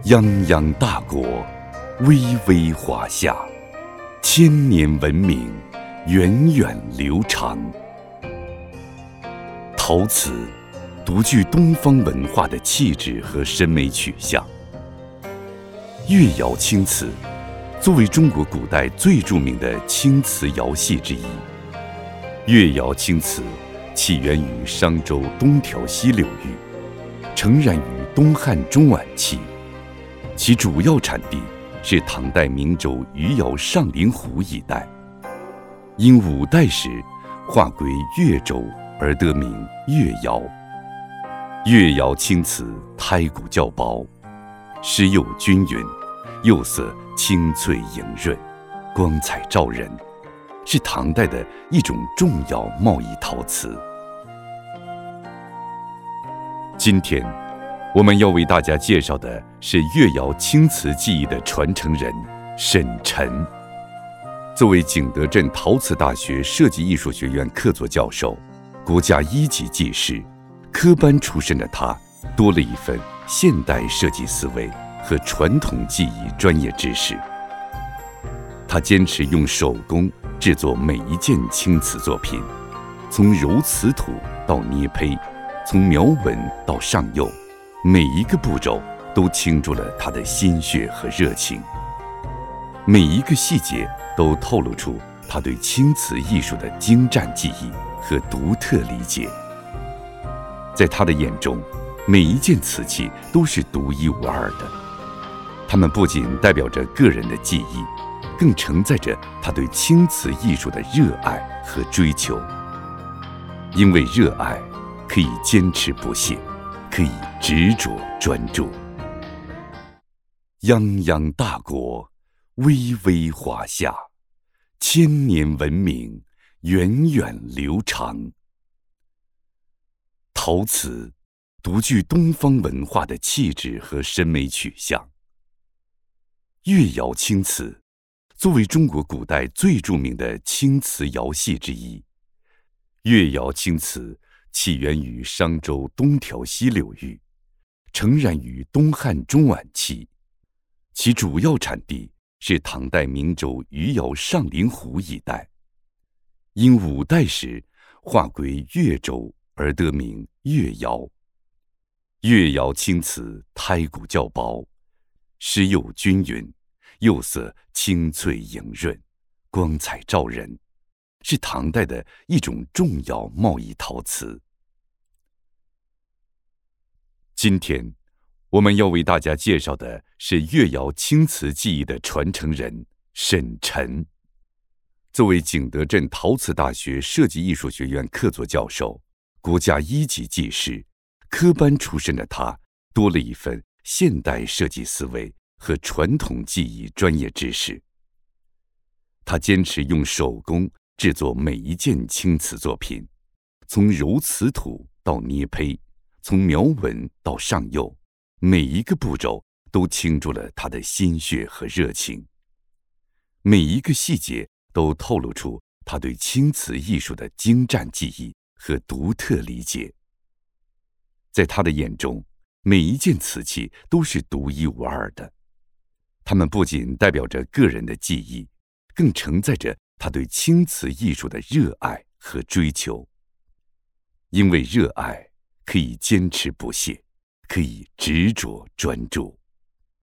泱泱大国，巍巍华夏，千年文明，源远流长。陶瓷独具东方文化的气质和审美取向。越窑青瓷作为中国古代最著名的青瓷窑系之一，越窑青瓷起源于商周东条溪流域，成染于东汉中晚期，其主要产地是唐代明州余姚上林湖一带，因五代时划归越州而得名越窑。越窑青瓷胎骨较薄，施釉均匀，釉色清脆莹润，光彩照人，是唐代的一种重要贸易陶瓷。今天我们要为大家介绍的是越窑青瓷技艺的传承人沈晨。作为景德镇陶瓷大学设计艺术学院客座教授、国家一级技师，科班出身的他多了一份现代设计思维和传统技艺专业知识。他坚持用手工制作每一件青瓷作品，从揉瓷土到捏胚，从描纹到上釉，每一个步骤都倾注了他的心血和热情，每一个细节都透露出他对青瓷艺术的精湛技艺和独特理解。在他的眼中，每一件瓷器都是独一无二的，它们不仅代表着个人的技艺，更承载着他对青瓷艺术的热爱和追求。因为热爱，可以坚持不懈，可以执着专注。泱泱大国，巍巍华夏，千年文明，源远流长。陶瓷独具东方文化的气质和审美取向。越窑青瓷作为中国古代最著名的青瓷窑系之一，越窑青瓷起源于商周东条溪流域，成染于东汉中晚期，其主要产地是唐代明州余姚上林湖一带，因五代时划归越州而得名越窑。越窑青瓷胎骨较薄，施釉均匀，釉色清脆莹润，光彩照人，是唐代的一种重要贸易陶瓷。今天我们要为大家介绍的是越窑青瓷技艺的传承人沈晨。作为景德镇陶瓷大学设计艺术学院客座教授、国家一级技师，科班出身的他多了一份现代设计思维和传统技艺专业知识。他坚持用手工制作每一件青瓷作品，从揉瓷土到捏胚，从描纹到上釉，每一个步骤都倾注了他的心血和热情，每一个细节都透露出他对青瓷艺术的精湛技艺和独特理解。在他的眼中，每一件瓷器都是独一无二的，它们不仅代表着个人的技艺，更承载着他对青瓷艺术的热爱和追求。因为热爱，可以坚持不懈，可以执着专注。